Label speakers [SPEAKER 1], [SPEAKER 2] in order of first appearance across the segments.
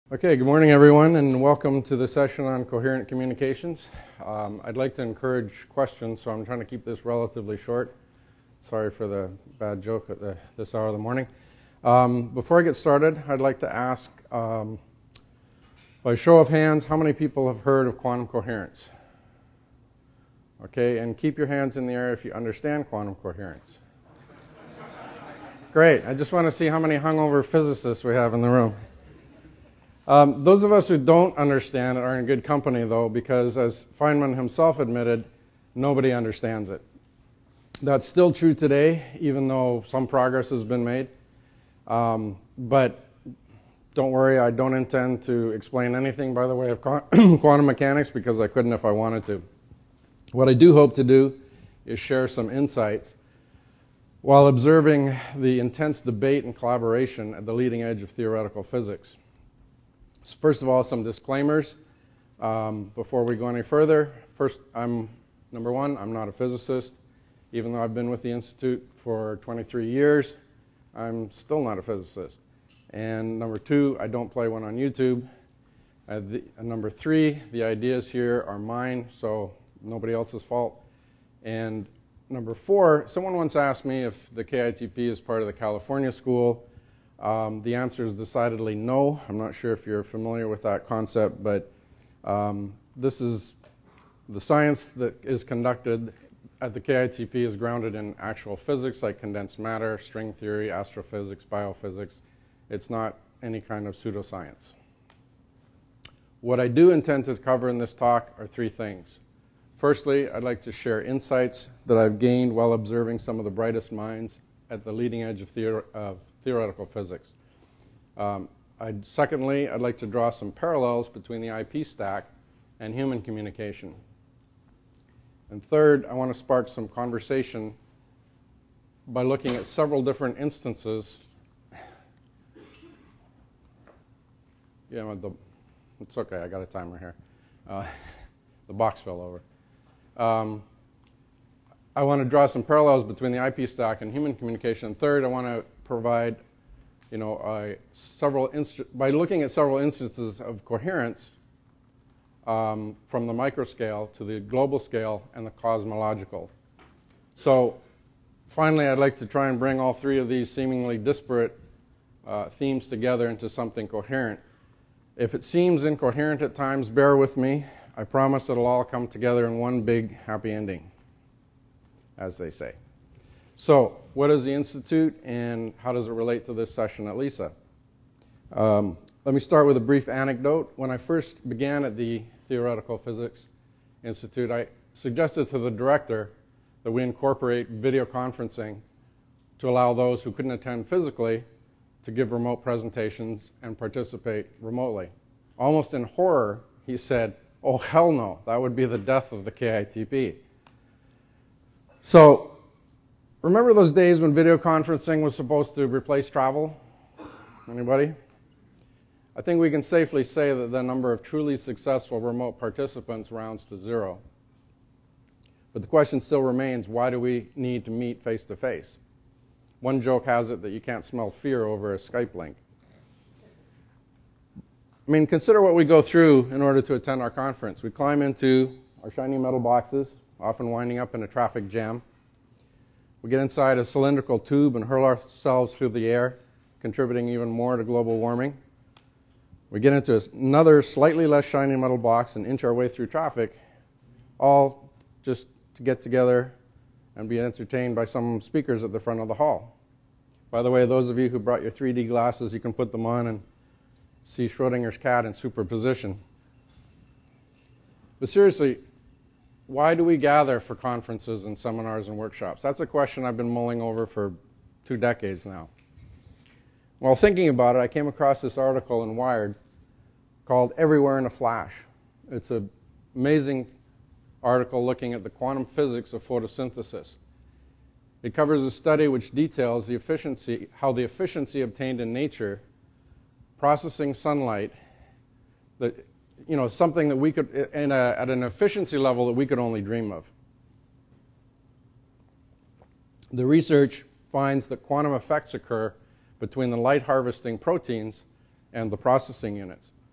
[SPEAKER 1] Okay, good morning everyone, and welcome to the session on coherent communications. I'd like to encourage questions, so I'm trying to keep this relatively short. Sorry for the bad joke at this hour of the morning. Before I get started, I'd like to ask, by show of hands, how many people have heard of quantum coherence? Okay, and keep your hands in the air if you understand quantum coherence. Great, I just want to see how many hungover physicists we have in the room. Those of us who don't understand it are in good company, though, because as Feynman himself admitted, nobody understands it. That's still true today, even though some progress has been made. But don't worry, I don't intend to explain anything by the way of quantum mechanics, because I couldn't if I wanted to. What I do hope to do is share some insights while observing the intense debate and collaboration at the leading edge of theoretical physics. First of all, some disclaimers before we go any further. First, number one, I'm not a physicist. Even though I've been with the Institute for 23 years, I'm still not a physicist. And number two, I don't play one on YouTube. Number three, the ideas here are mine, so nobody else's fault. And number four, someone once asked me if the KITP is part of the California School. The answer is decidedly no. I'm not sure if you're familiar with that concept, but this is the science that is conducted at the KITP is grounded in actual physics like condensed matter, string theory, astrophysics, biophysics. It's not any kind of pseudoscience. What I do intend to cover in this talk are three things. Firstly, I'd like to share insights that I've gained while observing some of the brightest minds at the leading edge of theoretical physics. Secondly, I'd like to draw some parallels between the IP stack and human communication. And third, I want to spark some conversation by looking at several different instances. Yeah, it's okay, I got a timer here. The box fell over. I want to draw some parallels between the IP stack and human communication. Third, I want to provide, by looking at several instances of coherence from the microscale to the global scale and the cosmological. So, finally, I'd like to try and bring all three of these seemingly disparate themes together into something coherent. If it seems incoherent at times, bear with me. I promise it'll all come together in one big happy ending, as they say. So, what is the Institute and how does it relate to this session at LISA? Let me start with a brief anecdote. When I first began at the Theoretical Physics Institute, I suggested to the director that we incorporate video conferencing to allow those who couldn't attend physically to give remote presentations and participate remotely. Almost in horror, he said, "Oh, hell no, that would be the death of the KITP." So, remember those days when video conferencing was supposed to replace travel? Anybody? I think we can safely say that the number of truly successful remote participants rounds to zero. But the question still remains, why do we need to meet face to face? One joke has it that you can't smell fear over a Skype link. I mean, consider what we go through in order to attend our conference. We climb into our shiny metal boxes, often winding up in a traffic jam. We get inside a cylindrical tube and hurl ourselves through the air, contributing even more to global warming. We get into another slightly less shiny metal box and inch our way through traffic, all just to get together and be entertained by some speakers at the front of the hall. By the way, those of you who brought your 3D glasses, you can put them on and see Schrodinger's cat in superposition. But seriously, why do we gather for conferences and seminars and workshops? That's a question I've been mulling over for 2 decades now. While thinking about it, I came across this article in Wired called Everywhere in a Flash. It's an amazing article looking at the quantum physics of photosynthesis. It covers a study which details how the efficiency obtained in nature processing sunlight, something that we could, at an efficiency level that we could only dream of. The research finds that quantum effects occur between the light harvesting proteins and the processing units.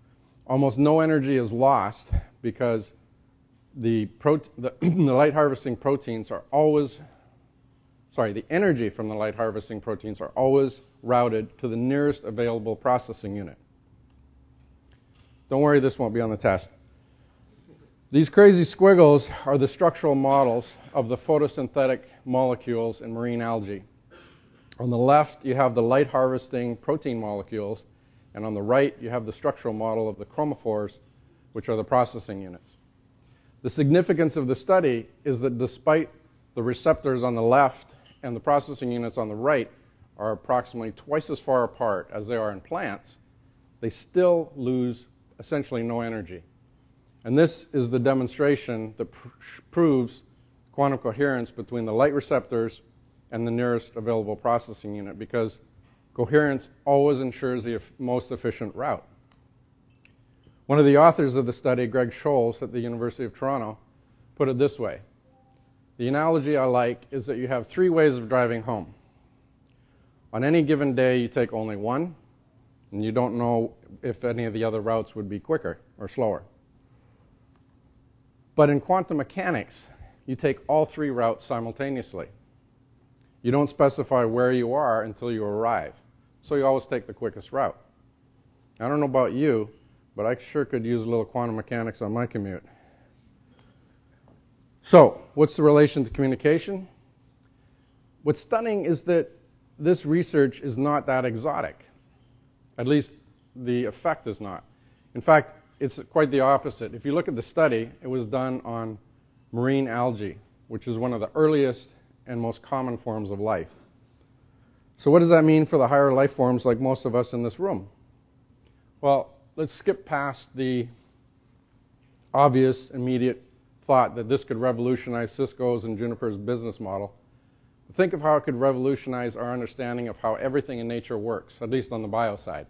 [SPEAKER 1] almost no energy is lost because the light harvesting proteins are always, the energy from the light harvesting proteins are always routed to the nearest available processing unit. Don't worry, this won't be on the test. These crazy squiggles are the structural models of the photosynthetic molecules in marine algae. On the left, you have the light harvesting protein molecules, and on the right, you have the structural model of the chromophores, which are the processing units. The significance of the study is that despite the receptors on the left and the processing units on the right are approximately twice as far apart as they are in plants, they still lose essentially no energy. And this is the demonstration that proves quantum coherence between the light receptors and the nearest available processing unit, because coherence always ensures the most efficient route. One of the authors of the study, Greg Scholes at the University of Toronto, put it this way. The analogy I like is that you have three ways of driving home. On any given day, you take only one, and you don't know if any of the other routes would be quicker or slower. But in quantum mechanics, you take all three routes simultaneously. You don't specify where you are until you arrive, so you always take the quickest route. I don't know about you, but I sure could use a little quantum mechanics on my commute. So, what's the relation to communication? What's stunning is that this research is not that exotic. At least the effect is not. In fact, it's quite the opposite. If you look at the study, it was done on marine algae, which is one of the earliest and most common forms of life. So what does that mean for the higher life forms like most of us in this room? Well, let's skip past the obvious, immediate thought that this could revolutionize Cisco's and Juniper's business model. Think of how it could revolutionize our understanding of how everything in nature works, at least on the bio side.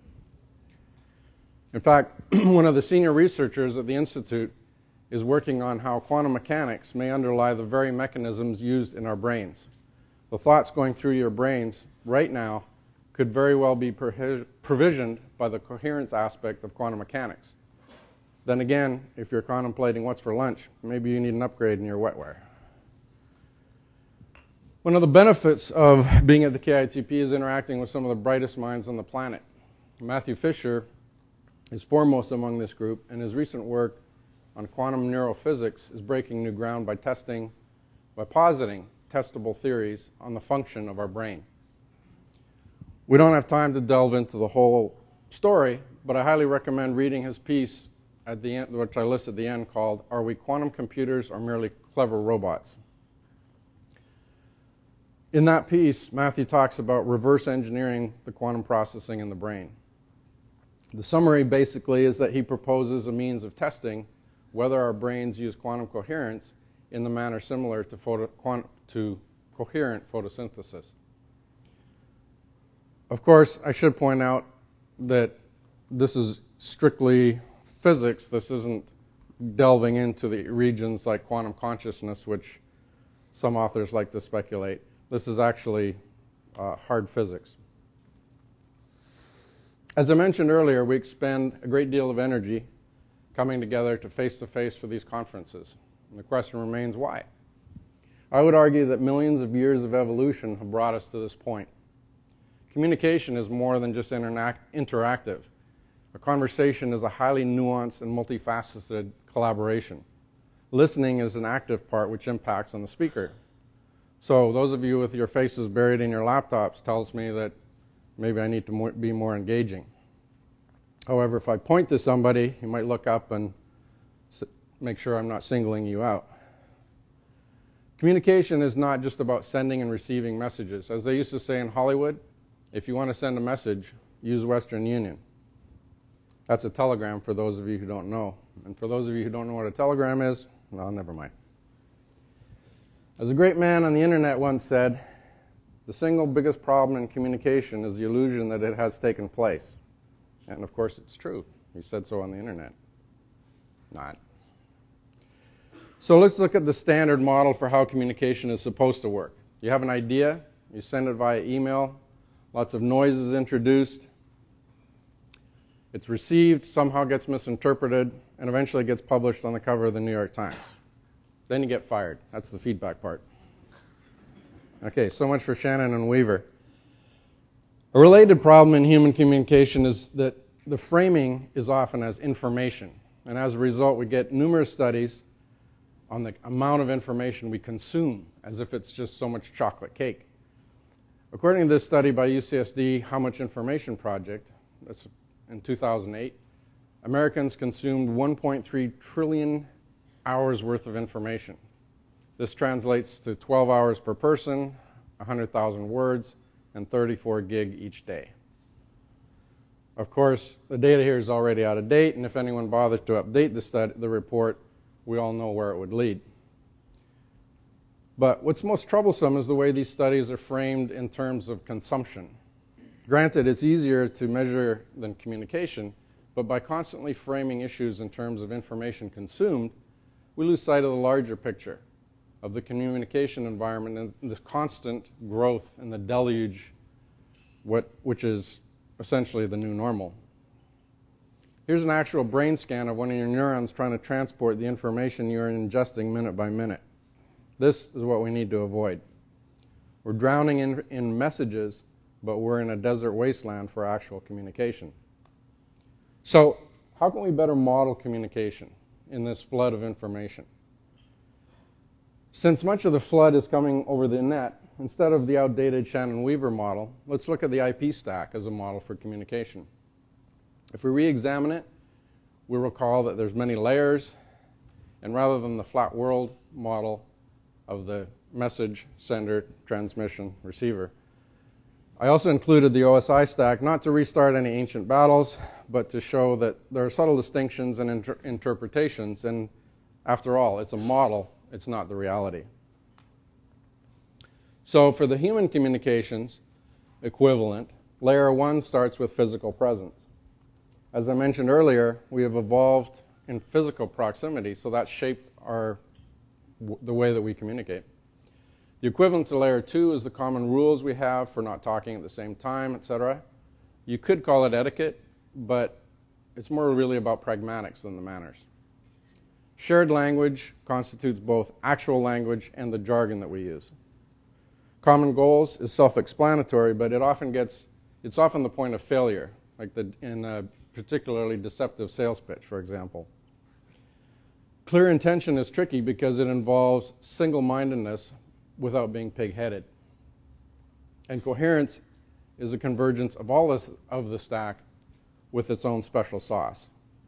[SPEAKER 1] In fact, one of the senior researchers at the Institute is working on how quantum mechanics may underlie the very mechanisms used in our brains. The thoughts going through your brains right now could very well be provisioned by the coherence aspect of quantum mechanics. Then again, if you're contemplating what's for lunch, maybe you need an upgrade in your wetware. One of the benefits of being at the KITP is interacting with some of the brightest minds on the planet. Matthew Fisher is foremost among this group, and his recent work on quantum neurophysics is breaking new ground by positing testable theories on the function of our brain. We don't have time to delve into the whole story, but I highly recommend reading his piece at the end, which I list at the end, called "Are We Quantum Computers or Merely Clever Robots?" In that piece, Matthew talks about reverse engineering the quantum processing in the brain. The summary basically is that he proposes a means of testing whether our brains use quantum coherence in the manner similar to coherent photosynthesis. Of course, I should point out that this is strictly physics. This isn't delving into the regions like quantum consciousness, which some authors like to speculate. This is actually hard physics. As I mentioned earlier, we expend a great deal of energy coming together to face-to-face for these conferences. And the question remains, why? I would argue that millions of years of evolution have brought us to this point. Communication is more than just interactive. A conversation is a highly nuanced and multifaceted collaboration. Listening is an active part which impacts on the speaker. So those of you with your faces buried in your laptops tells me that maybe I need to be more engaging. However, if I point to somebody, you might look up and make sure I'm not singling you out. Communication is not just about sending and receiving messages. As they used to say in Hollywood, if you want to send a message, use Western Union. That's a telegram for those of you who don't know. And for those of you who don't know what a telegram is, well, never mind. As a great man on the internet once said, the single biggest problem in communication is the illusion that it has taken place. And of course it's true. He said so on the internet. Not. So let's look at the standard model for how communication is supposed to work. You have an idea, you send it via email, lots of noise is introduced. It's received, somehow gets misinterpreted, and eventually gets published on the cover of the New York Times. Then you get fired. That's the feedback part. Okay, so much for Shannon and Weaver. A related problem in human communication is that the framing is often as information. And as a result, we get numerous studies on the amount of information we consume, as if it's just so much chocolate cake. According to this study by UCSD, How Much Information Project, that's in 2008, Americans consumed 1.3 trillion hours worth of information. This translates to 12 hours per person, 100,000 words, and 34 gig each day. Of course, the data here is already out of date, and if anyone bothered to update the report, we all know where it would lead. But what's most troublesome is the way these studies are framed in terms of consumption. Granted, it's easier to measure than communication, but by constantly framing issues in terms of information consumed, we lose sight of the larger picture of the communication environment and this constant growth and the deluge, which is essentially the new normal. Here's an actual brain scan of one of your neurons trying to transport the information you're ingesting minute by minute. This is what we need to avoid. We're drowning in messages, but we're in a desert wasteland for actual communication. So, how can we better model communication in this flood of information? Since much of the flood is coming over the net, instead of the outdated Shannon-Weaver model, let's look at the IP stack as a model for communication. If we re-examine it, we'll recall that there's many layers, and rather than the flat world model of the message, sender, transmission, receiver, I also included the OSI stack not to restart any ancient battles, but to show that there are subtle distinctions and interpretations, and after all, it's a model, it's not the reality. So for the human communications equivalent, layer 1 starts with physical presence. As I mentioned earlier, we have evolved in physical proximity, so that shaped the way that we communicate. The equivalent to layer 2 is the common rules we have for not talking at the same time, etc. You could call it etiquette, but it's more really about pragmatics than the manners. Shared language constitutes both actual language and the jargon that we use. Common goals is self-explanatory, but it's often the point of failure, like in a particularly deceptive sales pitch, for example. Clear intention is tricky because it involves single-mindedness without being pig-headed. And coherence is a convergence of all of the stack with its own special sauce.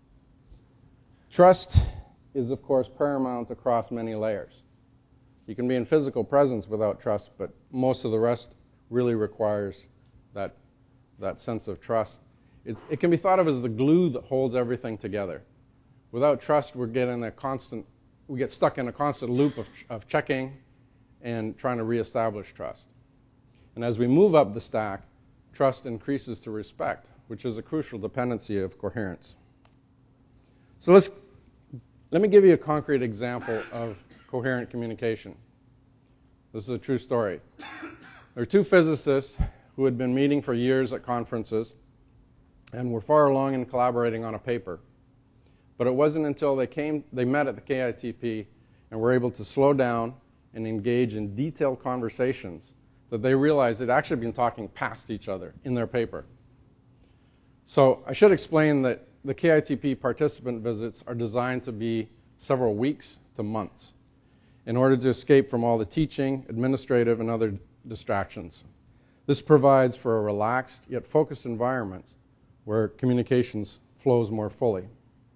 [SPEAKER 1] Trust is, of course, paramount across many layers. You can be in physical presence without trust, but most of the rest really requires that sense of trust. It can be thought of as the glue that holds everything together. Without trust, we get stuck in a constant loop of checking and trying to reestablish trust. And as we move up the stack, trust increases to respect, which is a crucial dependency of coherence. So let me give you a concrete example of coherent communication. This is a true story. There are two physicists who had been meeting for years at conferences and were far along in collaborating on a paper. But it wasn't until they met at the KITP and were able to slow down and engage in detailed conversations that they realized they'd actually been talking past each other in their paper. So I should explain that the KITP participant visits are designed to be several weeks to months in order to escape from all the teaching, administrative, and other distractions. This provides for a relaxed yet focused environment where communications flows more fully.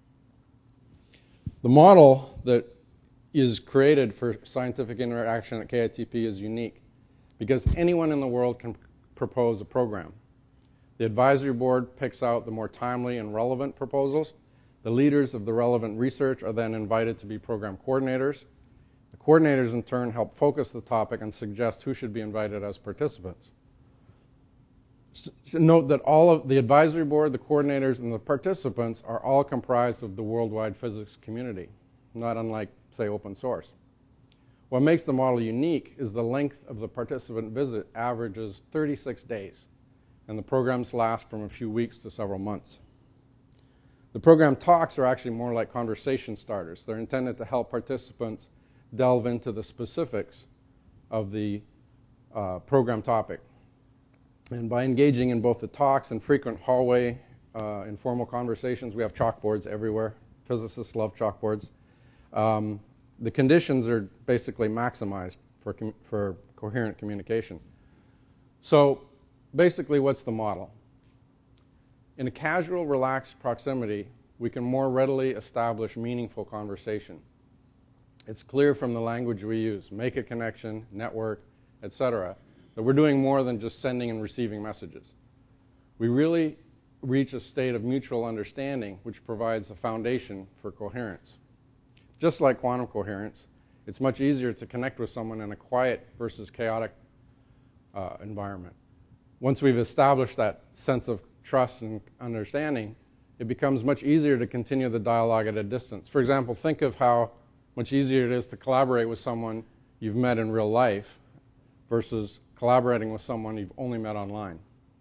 [SPEAKER 1] The model that is created for scientific interaction at KITP is unique because anyone in the world can propose a program. The advisory board picks out the more timely and relevant proposals. The leaders of the relevant research are then invited to be program coordinators. The coordinators, in turn, help focus the topic and suggest who should be invited as participants. So note that all of the advisory board, the coordinators, and the participants are all comprised of the worldwide physics community, not unlike, say, open source. What makes the model unique is the length of the participant visit averages 36 days, and the programs last from a few weeks to several months. The program talks are actually more like conversation starters. They're intended to help participants delve into the specifics of the program topic. And by engaging in both the talks and frequent hallway informal conversations, we have chalkboards everywhere. Physicists love chalkboards. The conditions are basically maximized for coherent communication. So basically, what's the model? In a casual, relaxed proximity, we can more readily establish meaningful conversation. It's clear from the language we use, make a connection, network, etc., that we're doing more than just sending and receiving messages. We really reach a state of mutual understanding, which provides a foundation for coherence. Just like quantum coherence, it's much easier to connect with someone in a quiet versus chaotic environment. Once we've established that sense of trust and understanding, it becomes much easier to continue the dialogue at a distance. For example, think of how much easier it is to collaborate with someone you've met in real life versus collaborating with someone you've only met online.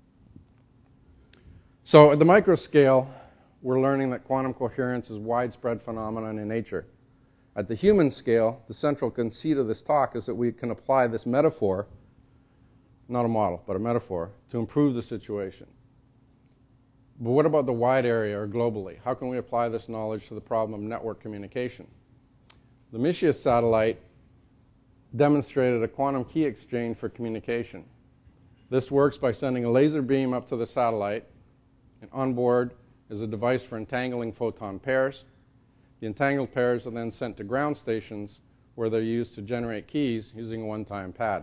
[SPEAKER 1] So at the micro scale, we're learning that quantum coherence is a widespread phenomenon in nature. At the human scale, the central conceit of this talk is that we can apply this metaphor, not a model, but a metaphor, to improve the situation. But what about the wide area or globally? How can we apply this knowledge to the problem of network communication? The Micius satellite demonstrated a quantum key exchange for communication. This works by sending a laser beam up to the satellite, and on board is a device for entangling photon pairs. The entangled pairs are then sent to ground stations where they're used to generate keys using a one-time pad.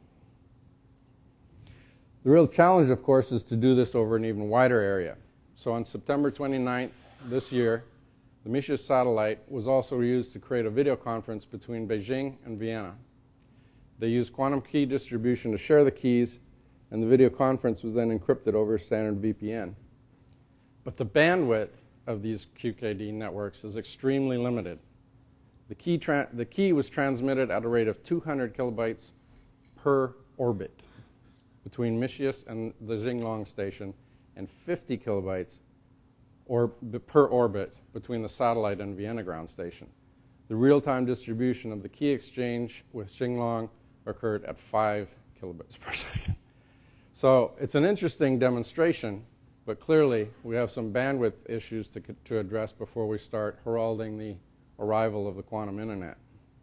[SPEAKER 1] The real challenge, of course, is to do this over an even wider area. So on September 29th this year, the Micius satellite was also used to create a video conference between Beijing and Vienna. They used quantum key distribution to share the keys, and the video conference was then encrypted over standard VPN. But the bandwidth of these QKD networks is extremely limited. The key was transmitted at a rate of 200 kilobytes per orbit between Micius and the Xinglong station, and 50 kilobytes per orbit between the satellite and Vienna ground station. The real-time distribution of the key exchange with Xinglong occurred at 5 kilobits per second. So it's an interesting demonstration, but clearly we have some bandwidth issues to address before we start heralding the arrival of the quantum internet.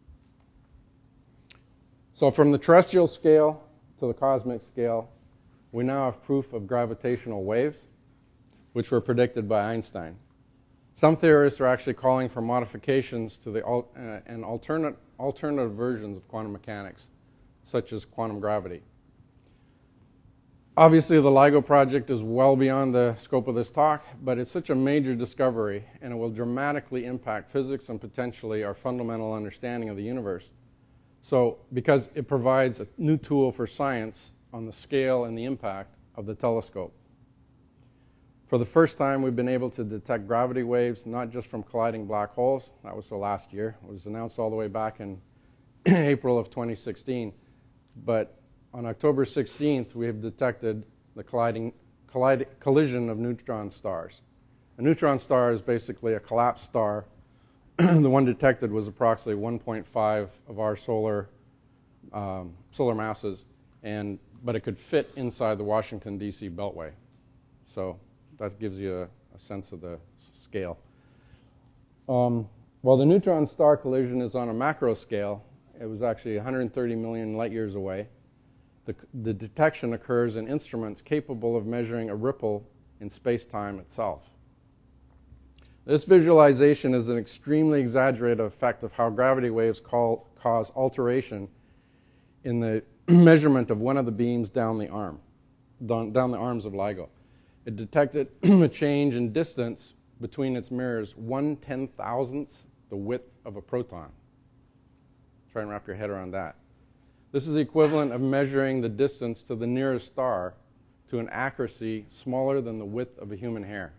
[SPEAKER 1] So from the terrestrial scale to the cosmic scale, we now have proof of gravitational waves, which were predicted by Einstein. Some theorists are actually calling for modifications to and alternative versions of quantum mechanics, such as quantum gravity. Obviously, the LIGO project is well beyond the scope of this talk, but it's such a major discovery, and it will dramatically impact physics and potentially our fundamental understanding of the universe. So, because it provides a new tool for science on the scale and the impact of the telescope. For the first time, we've been able to detect gravity waves, not just from colliding black holes. That was the last year. It was announced all the way back in April of 2016. But on October 16th, we have detected the collision of neutron stars. A neutron star is basically a collapsed star. The one detected was approximately 1.5 of our solar masses, but it could fit inside the Washington, D.C. Beltway. So that gives you a sense of the scale. While the neutron star collision is on a macro scale, it was actually 130 million light years away. The detection occurs in instruments capable of measuring a ripple in space-time itself. This visualization is an extremely exaggerated effect of how gravity waves cause alteration in the measurement of one of the beams down the arms of LIGO. It detected a change in distance between its mirrors 1/10,000th the width of a proton. Try and wrap your head around that. This is the equivalent of measuring the distance to the nearest star to an accuracy smaller than the width of a human hair.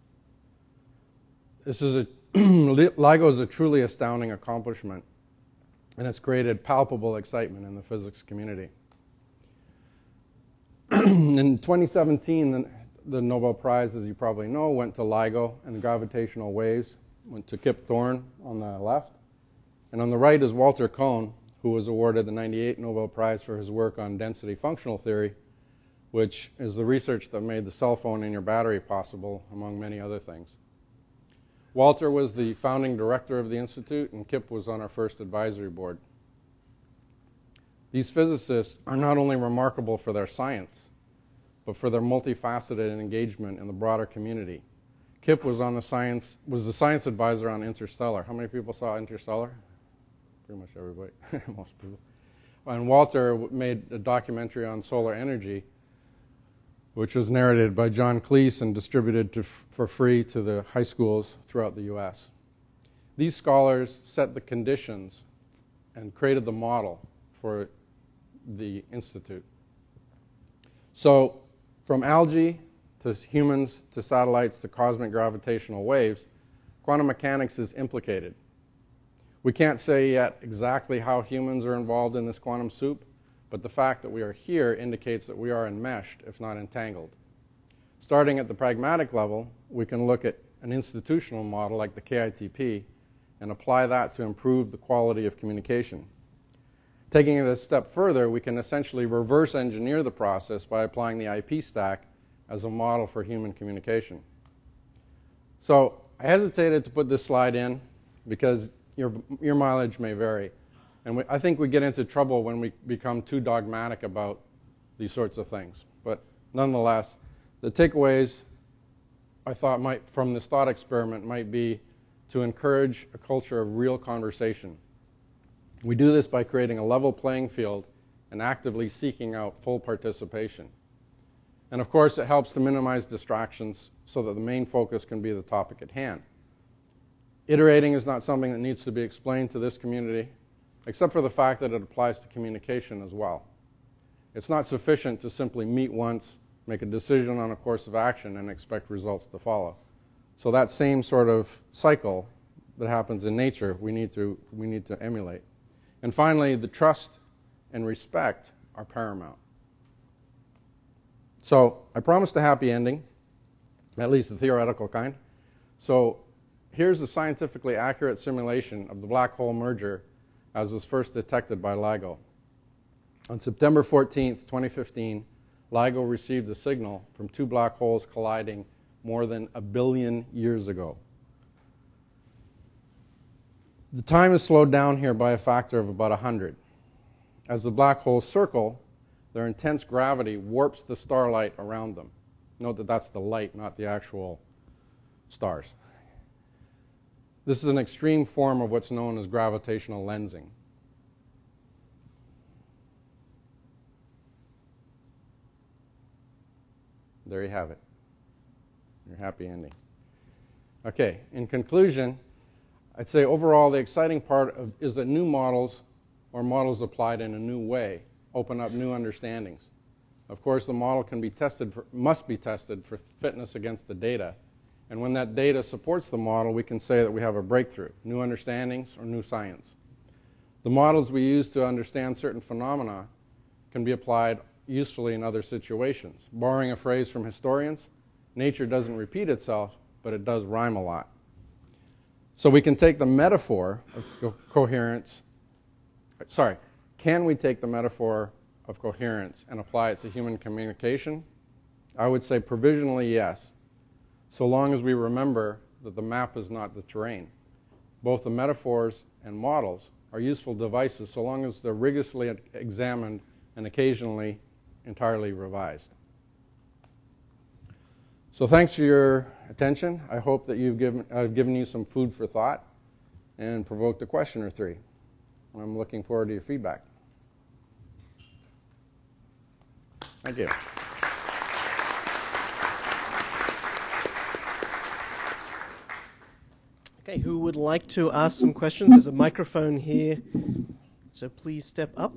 [SPEAKER 1] LIGO is a truly astounding accomplishment, and it's created palpable excitement in the physics community. In 2017, the Nobel Prize, as you probably know, went to LIGO and gravitational waves, went to Kip Thorne on the left. And on the right is Walter Kohn, who was awarded the 98 Nobel Prize for his work on density functional theory, which is the research that made the cell phone in your battery possible, among many other things. Walter was the founding director of the Institute, and Kip was on our first advisory board. These physicists are not only remarkable for their science, but for their multifaceted engagement in the broader community. Kip was the science advisor on Interstellar. How many people saw Interstellar? Pretty much everybody, most people. And Walter made a documentary on solar energy, which was narrated by John Cleese and distributed for free to the high schools throughout the U.S. These scholars set the conditions and created the model for the Institute. So from algae to humans to satellites to cosmic gravitational waves, quantum mechanics is implicated. We can't say yet exactly how humans are involved in this quantum soup, but the fact that we are here indicates that we are enmeshed, if not entangled. Starting at the pragmatic level, we can look at an institutional model like the KITP and apply that to improve the quality of communication. Taking it a step further, we can essentially reverse engineer the process by applying the IP stack as a model for human communication. So I hesitated to put this slide in because your mileage may vary. And I think we get into trouble when we become too dogmatic about these sorts of things. But nonetheless, the takeaways I thought from this thought experiment might be to encourage a culture of real conversation. We do this by creating a level playing field and actively seeking out full participation. And of course, it helps to minimize distractions so that the main focus can be the topic at hand. Iterating is not something that needs to be explained to this community, except for the fact that it applies to communication as well. It's not sufficient to simply meet once, make a decision on a course of action, and expect results to follow. So that same sort of cycle that happens in nature, we need to emulate. And finally, the trust and respect are paramount. So I promised a happy ending, at least the theoretical kind. So here's a scientifically accurate simulation of the black hole merger as was first detected by LIGO. On September 14th, 2015, LIGO received a signal from two black holes colliding more than 1 billion years ago. The time is slowed down here by a factor of about 100. As the black holes circle, their intense gravity warps the starlight around them. Note that that's the light, not the actual stars. This is an extreme form of what's known as gravitational lensing. There you have it. Your happy ending. Okay, in conclusion, I'd say overall the exciting part is that new models or models applied in a new way open up new understandings. Of course, the model must be tested for fitness against the data. And when that data supports the model, we can say that we have a breakthrough, new understandings or new science. The models we use to understand certain phenomena can be applied usefully in other situations. Borrowing a phrase from historians, nature doesn't repeat itself, but it does rhyme a lot. So we can take the metaphor of coherence, can we take the metaphor of coherence and apply it to human communication? I would say provisionally yes, so long as we remember that the map is not the terrain. Both the metaphors and models are useful devices so long as they're rigorously examined and occasionally entirely revised. So thanks for your attention. I hope that I've given you some food for thought and provoked a question or three. I'm looking forward to your feedback. Thank you.
[SPEAKER 2] Okay, who would like to ask some questions? There's a microphone here, so please step up.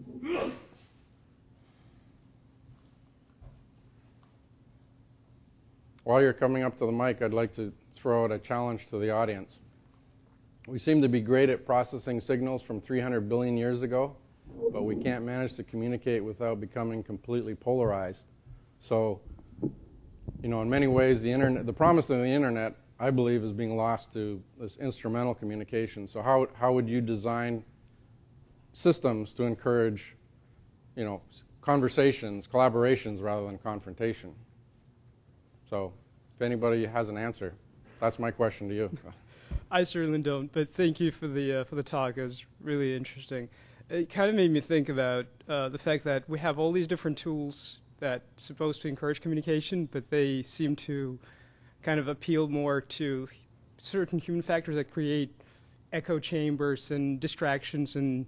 [SPEAKER 1] While you're coming up to the mic, I'd like to throw out a challenge to the audience. We seem to be great at processing signals from 300 billion years ago, but we can't manage to communicate without becoming completely polarized. So in many ways, the internet, the promise of the internet, I believe, is being lost to this instrumental communication. So how would you design systems to encourage, conversations, collaborations rather than confrontation? So if anybody has an answer, that's my question to you.
[SPEAKER 3] I certainly don't, but thank you for the talk. It was really interesting. It kind of made me think about the fact that we have all these different tools that supposed to encourage communication, but they seem to kind of appeal more to certain human factors that create echo chambers and distractions and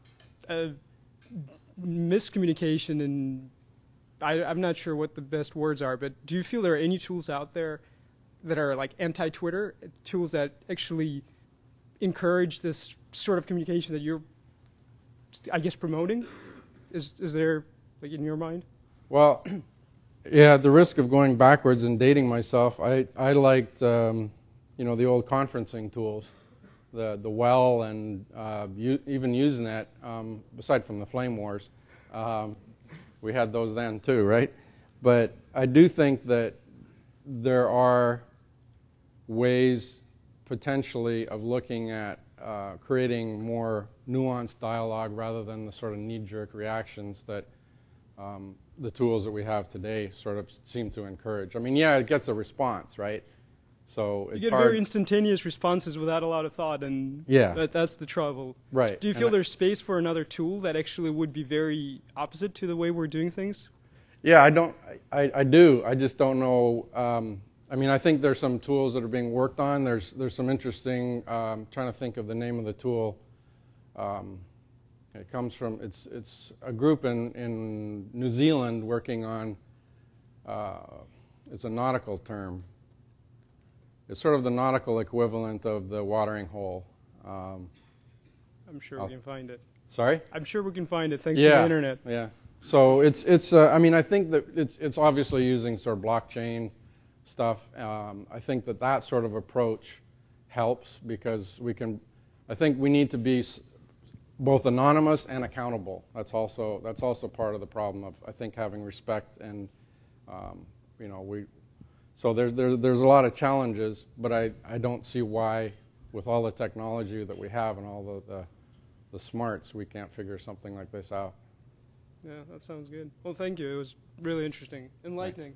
[SPEAKER 3] miscommunication, and I'm not sure what the best words are, but do you feel there are any tools out there that are like anti-Twitter, tools that actually encourage this sort of communication that you're, I guess, promoting? Is there, like, in your mind?
[SPEAKER 1] Well, yeah, at the risk of going backwards and dating myself, I liked, the old conferencing tools, the Well and even Usenet, aside from the Flame Wars. We had those then too, right? But I do think that there are ways potentially of looking at creating more nuanced dialogue rather than the sort of knee-jerk reactions that the tools that we have today sort of seem to encourage. I mean, yeah, it gets a response, right? So it's
[SPEAKER 3] you get
[SPEAKER 1] hard.
[SPEAKER 3] Very instantaneous responses without a lot of thought, and
[SPEAKER 1] yeah,
[SPEAKER 3] that's the trouble.
[SPEAKER 1] Right.
[SPEAKER 3] Do you feel there's space for another tool that actually would be very opposite to the way we're doing things?
[SPEAKER 1] Yeah, I do. I just don't know. I think there's some tools that are being worked on. There's some interesting. Trying to think of the name of the tool. It comes from it's a group in New Zealand working on. It's a nautical term. It's sort of the nautical equivalent of the watering hole.
[SPEAKER 3] I'm sure we can find it.
[SPEAKER 1] Sorry?
[SPEAKER 3] I'm sure we can find it thanks to the internet.
[SPEAKER 1] Yeah. So it's I think that it's obviously using sort of blockchain stuff. I think that sort of approach helps because I think we need to be both anonymous and accountable. That's also part of the problem of, I think, having respect and so there's a lot of challenges, but I don't see why, with all the technology that we have and all the smarts, we can't figure something like this out.
[SPEAKER 3] Yeah, that sounds good. Well, thank you. It was really interesting, enlightening.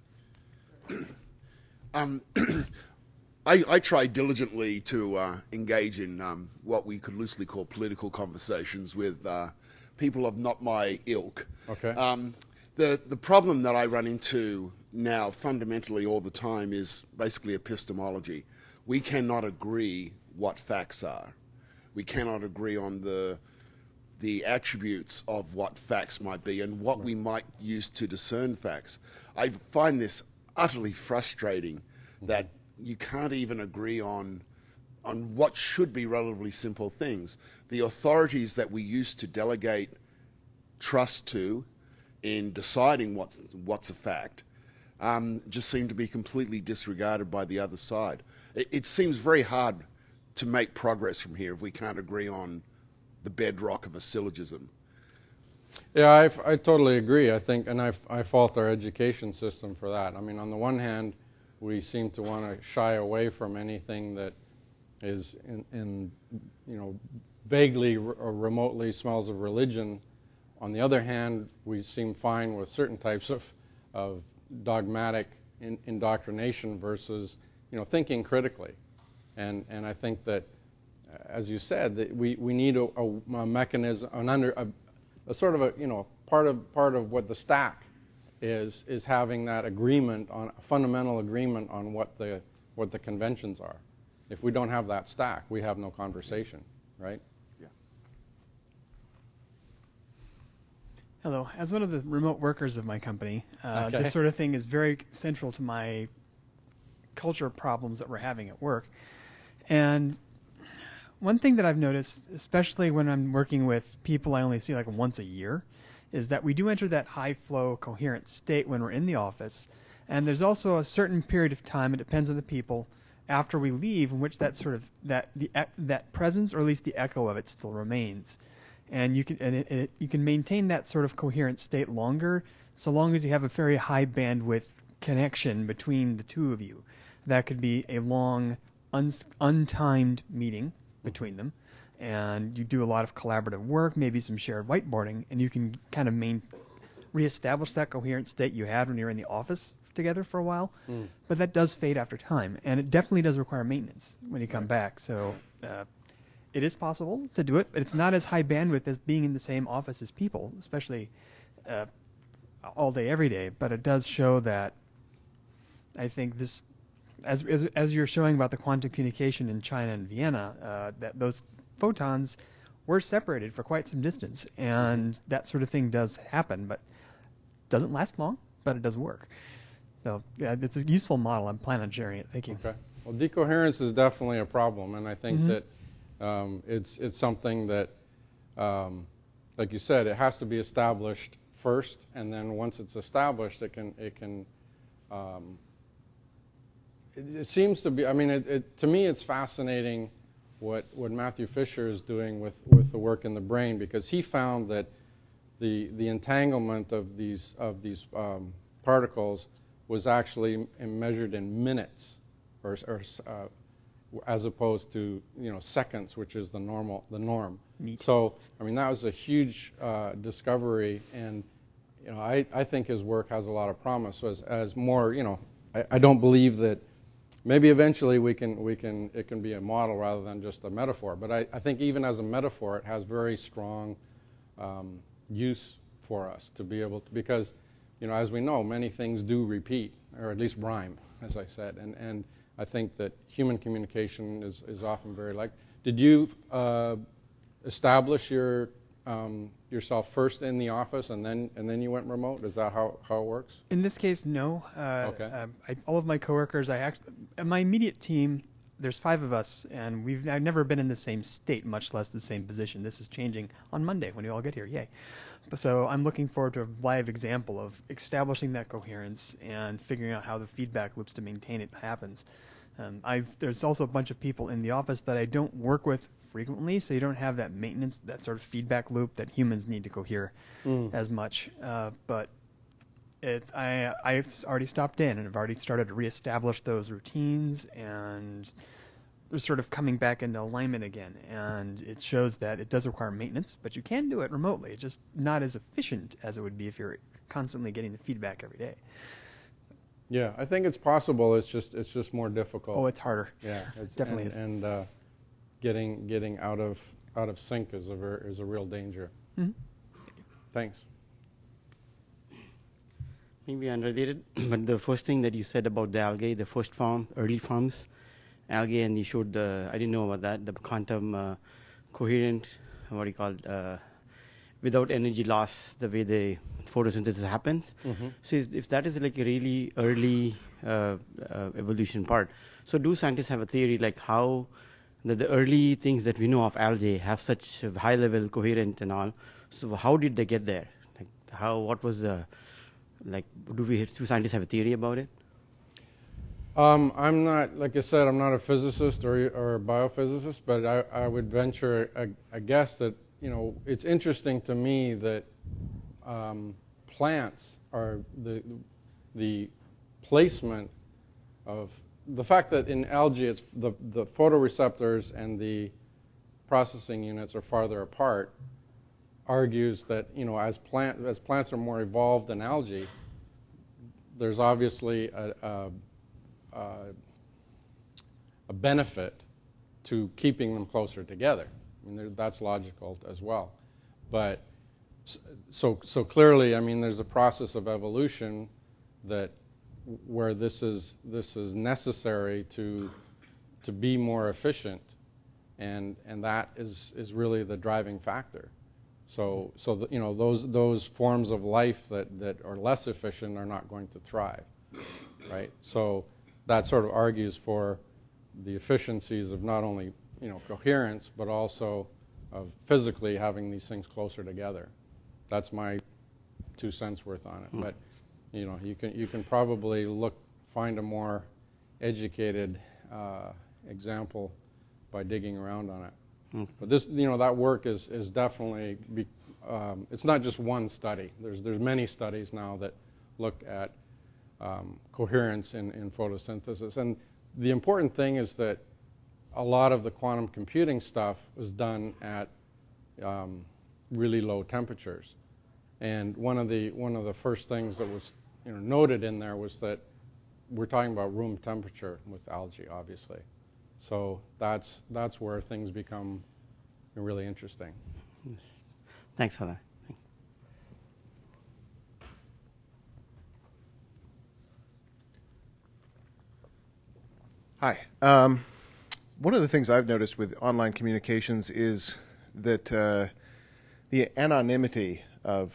[SPEAKER 4] I try diligently to engage in what we could loosely call political conversations with people of not my ilk.
[SPEAKER 1] Okay.
[SPEAKER 4] The problem that I run into now fundamentally all the time is basically epistemology. We cannot agree what facts are. We cannot agree on the attributes of what facts might be and what we might use to discern facts. I find this utterly frustrating that you can't even agree on what should be relatively simple things. The authorities that we used to delegate trust to in deciding what's a fact just seem to be completely disregarded by the other side. It seems very hard to make progress from here if we can't agree on the bedrock of a syllogism.
[SPEAKER 1] Yeah, I totally agree. I think, and I fault our education system for that. I mean, on the one hand, we seem to want to shy away from anything that is in vaguely or remotely smells of religion. On the other hand, we seem fine with certain types of dogmatic indoctrination versus thinking critically. And I think that, as you said, that we need a mechanism, a sort of a part of what the stack is having that agreement on a fundamental agreement on what the conventions are. If we don't have that stack, we have no conversation, right?
[SPEAKER 4] Yeah.
[SPEAKER 5] Hello. As one of the remote workers of my company,
[SPEAKER 1] Okay.
[SPEAKER 5] this sort of thing is very central to my culture problems that we're having at work. And one thing that I've noticed, especially when I'm working with people I only see like once a year, is that we do enter that high flow, coherent state when we're in the office. And there's also a certain period of time, it depends on the people, after we leave, in which that sort of that presence, or at least the echo of it, still remains. And you can maintain that sort of coherent state longer, so long as you have a very high bandwidth connection between the two of you. That could be a long, untimed meeting between them, and you do a lot of collaborative work, maybe some shared whiteboarding, and you can kind of reestablish that coherent state you had when you were in the office together for a while. But that does fade after time, and it definitely does require maintenance when you come back. So it is possible to do it, but it's not as high bandwidth as being in the same office as people, especially all day, every day. But it does show that I think this, as you're showing about the quantum communication in China and Vienna, that those photons were separated for quite some distance, and that sort of thing does happen, but doesn't last long, but it does work. So yeah, it's a useful model. I'm planning on sharing it. Thank you.
[SPEAKER 1] Okay. Well, decoherence is definitely a problem, and I think that it's something that, like you said, it has to be established first, and then once it's established, it seems to be. I mean, to me, it's fascinating what Matthew Fisher is doing with the work in the brain, because he found that the entanglement of these particles was actually measured in minutes, or as opposed to seconds, which is the norm.
[SPEAKER 5] Neat.
[SPEAKER 1] So I mean, that was a huge discovery, and I think his work has a lot of promise. As more, I don't believe that. Maybe eventually it can be a model rather than just a metaphor. But I think even as a metaphor, it has very strong use for us to be able to, because as we know, many things do repeat, or at least rhyme, as I said. And I think that human communication is often very like. Did you establish yourself first in the office and then you went remote? Is that how it works?
[SPEAKER 5] In this case, no.
[SPEAKER 1] Okay.
[SPEAKER 5] All of my coworkers, my immediate team, there's 5 of us, and I've never been in the same state, much less the same position. This is changing on Monday when you all get here. Yay. So I'm looking forward to a live example of establishing that coherence and figuring out how the feedback loops to maintain it happens. There's also a bunch of people in the office that I don't work with frequently, so you don't have that maintenance, that sort of feedback loop that humans need to cohere as much. But I've already stopped in, and I've already started to reestablish those routines, and they're sort of coming back into alignment again. And it shows that it does require maintenance, but you can do it remotely. It's just not as efficient as it would be if you're constantly getting the feedback every day.
[SPEAKER 1] Yeah, I think it's possible. It's just more difficult.
[SPEAKER 5] Oh, it's harder.
[SPEAKER 1] Yeah,
[SPEAKER 5] it definitely is.
[SPEAKER 1] And getting out of sync is a real danger.
[SPEAKER 5] Mm-hmm.
[SPEAKER 1] Thanks.
[SPEAKER 6] Maybe unrelated, but the first thing that you said about the algae, the first form, early forms, algae, and you showed I didn't know about that, the quantum coherent, what do you call it, without energy loss, the way the photosynthesis happens.
[SPEAKER 1] Mm-hmm.
[SPEAKER 6] So if that is like a really early evolution part, so do scientists have a theory like how the early things that we know of algae have such a high level coherent and all? So how did they get there? Like what was the do scientists have a theory about it?
[SPEAKER 1] I'm not, like I said, I'm not a physicist or a biophysicist, but I would venture a guess that it's interesting to me that plants are the placement of the fact that in algae it's the photoreceptors and the processing units are farther apart argues that as plants are more evolved than algae, there's obviously a benefit to keeping them closer together. I mean, that's logical as well. But so clearly, I mean, there's a process of evolution where this is necessary to be more efficient, and that is really the driving factor. So those forms of life that are less efficient are not going to thrive, right? So that sort of argues for the efficiencies of not only coherence, but also of physically having these things closer together. That's my 2 cents worth on it. But you can probably find a more educated example by digging around on it. But this, that work is definitely it's not just one study. There's many studies now that look at coherence in photosynthesis. And the important thing is that a lot of the quantum computing stuff was done at really low temperatures. And one of the first things that was noted in there was that we're talking about room temperature with algae, obviously. So that's where things become really interesting.
[SPEAKER 6] Yes. Thanks for that.
[SPEAKER 7] Hi. One of the things I've noticed with online communications is that the anonymity of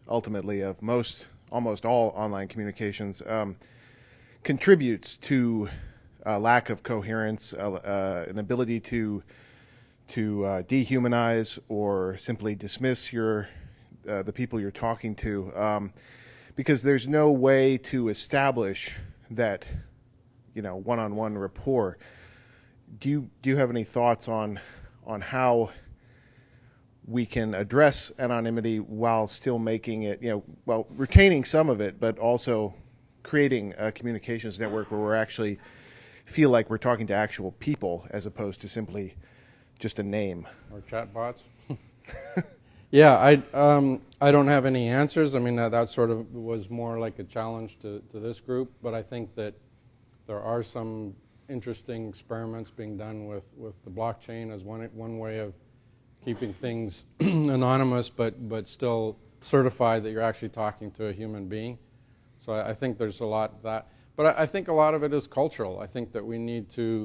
[SPEAKER 7] almost all online communications contributes to a lack of coherence, an ability to dehumanize or simply dismiss the people you're talking to, because there's no way to establish that one-on-one rapport. Do you have any thoughts on how we can address anonymity while still making it, retaining some of it, but also creating a communications network where we're actually feel like we're talking to actual people as opposed to simply just a name?
[SPEAKER 1] Or chatbots? Yeah, I don't have any answers. I mean, that sort of was more like a challenge to this group, but I think that there are some interesting experiments being done with the blockchain as one way of keeping things anonymous, but still certified that you're actually talking to a human being. So I think there's a lot of that. But I think a lot of it is cultural. I think that we need to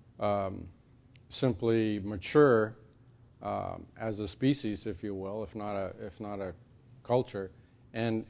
[SPEAKER 1] simply mature as a species, if you will, if not a culture, and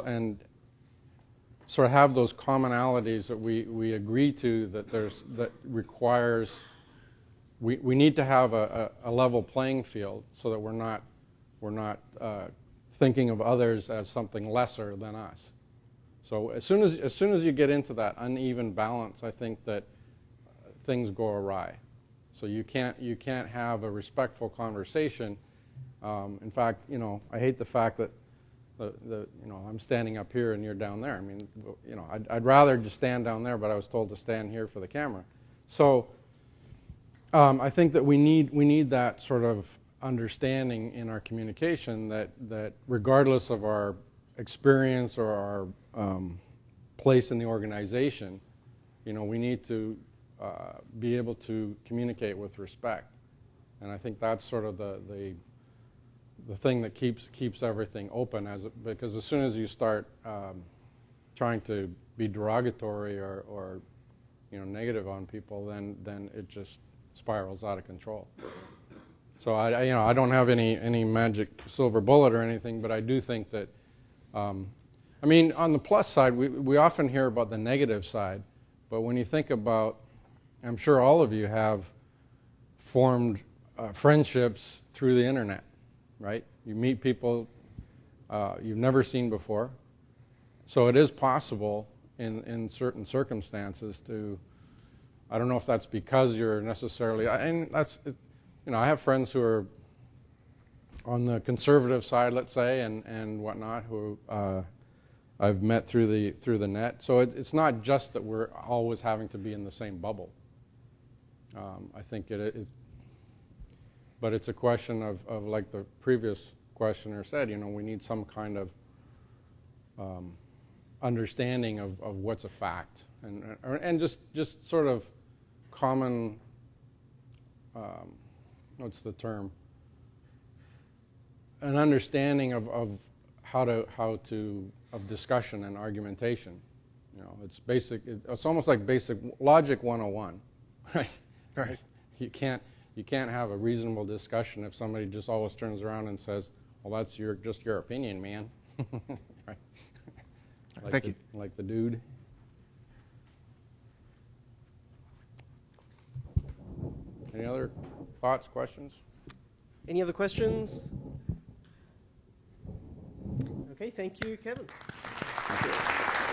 [SPEAKER 1] sort of have those commonalities that we agree to that requires. We need to have a level playing field so that we're not thinking of others as something lesser than us. So as soon as you get into that uneven balance, I think that things go awry. So you can't have a respectful conversation. In fact, I hate the fact that I'm standing up here and you're down there. I mean, I'd rather just stand down there, but I was told to stand here for the camera. So I think that we need that sort of understanding in our communication that regardless of our experience or our place in the organization, we need to be able to communicate with respect. And I think that's sort of the thing that keeps everything open, because as soon as you start trying to be derogatory or negative on people, then it just spirals out of control. So I don't have any magic silver bullet or anything, but I do think that on the plus side, we often hear about the negative side, but when you think about, I'm sure all of you have formed friendships through the internet, right? You meet people you've never seen before. So it is possible in certain circumstances to, I don't know if that's because you're necessarily, and that's, I have friends who are on the conservative side, let's say, and whatnot, who I've met through the net. So it's not just that we're always having to be in the same bubble. I think but it's a question of like the previous questioner said, we need some kind of understanding of what's a fact, and just sort of common, what's the term? An understanding of how to of discussion and argumentation. It's basic. It's almost like basic logic 101, right?
[SPEAKER 7] Right.
[SPEAKER 1] You can't have a reasonable discussion if somebody just always turns around and says, "Well, that's just your opinion, man." Right?
[SPEAKER 7] Thank you.
[SPEAKER 1] Like the dude. Any other thoughts, questions?
[SPEAKER 2] Any other questions? Okay, thank you, Kevin.
[SPEAKER 1] Thank you.